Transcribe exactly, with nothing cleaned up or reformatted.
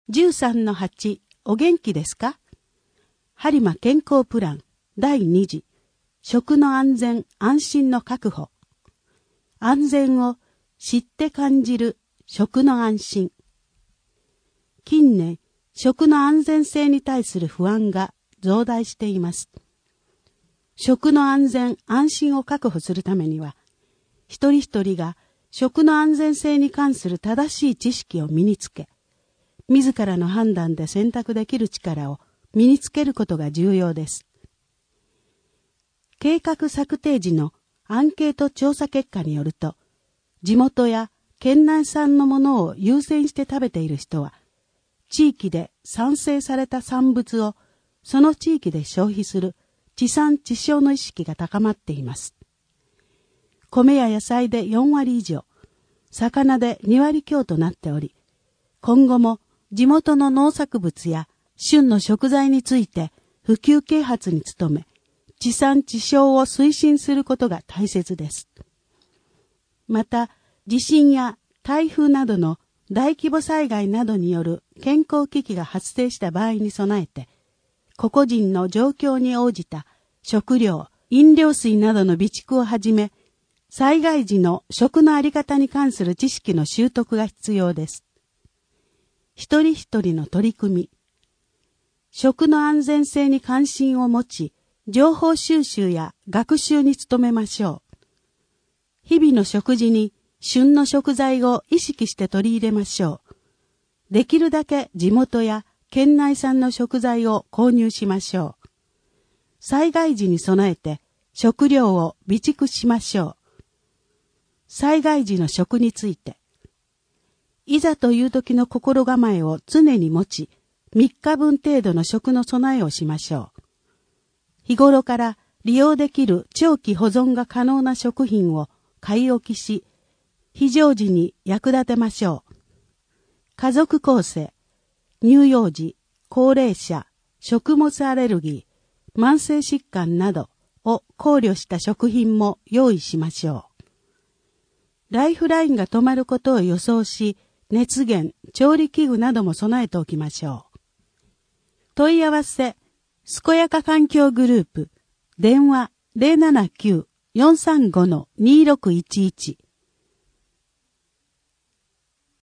じゅうさんのはち、お元気ですか？播磨健康プランだいに次、食の安全安心の確保。安全を知って感じる食の安心。近年、食の安全性に対する不安が増大しています。食の安全安心を確保するためには、一人一人が食の安全性に関する正しい知識を身につけ、自らの判断で選択できる力を身につけることが重要です。計画策定時のアンケート調査結果によると、地元や県内産のものを優先して食べている人は、地域で産生された産物をその地域で消費する地産地消の意識が高まっています。米や野菜でよんわり以上、魚でにわり強となっており、今後も地元の農作物や旬の食材について普及啓発に努め、地産地消を推進することが大切です。また、地震や台風などの大規模災害などによる健康危機が発生した場合に備えて、個々人の状況に応じた食料、飲料水などの備蓄をはじめ、災害時の食のあり方に関する知識の習得が必要です。一人一人の取り組み、食の安全性に関心を持ち、情報収集や学習に努めましょう。日々の食事に旬の食材を意識して取り入れましょう。できるだけ地元や県内産の食材を購入しましょう。災害時に備えて食料を備蓄しましょう。災害時の食について、いざという時の心構えを常に持ち、みっかぶん程度の食の備えをしましょう。日頃から利用できる長期保存が可能な食品を買い置きし、非常時に役立てましょう。家族構成、乳幼児、高齢者、食物アレルギー、慢性疾患などを考慮した食品も用意しましょう。ライフラインが止まることを予想し、熱源、調理器具なども備えておきましょう。問い合わせ、すこやか環境グループ、電話 ゼロななきゅう よんさんご にろくいちいち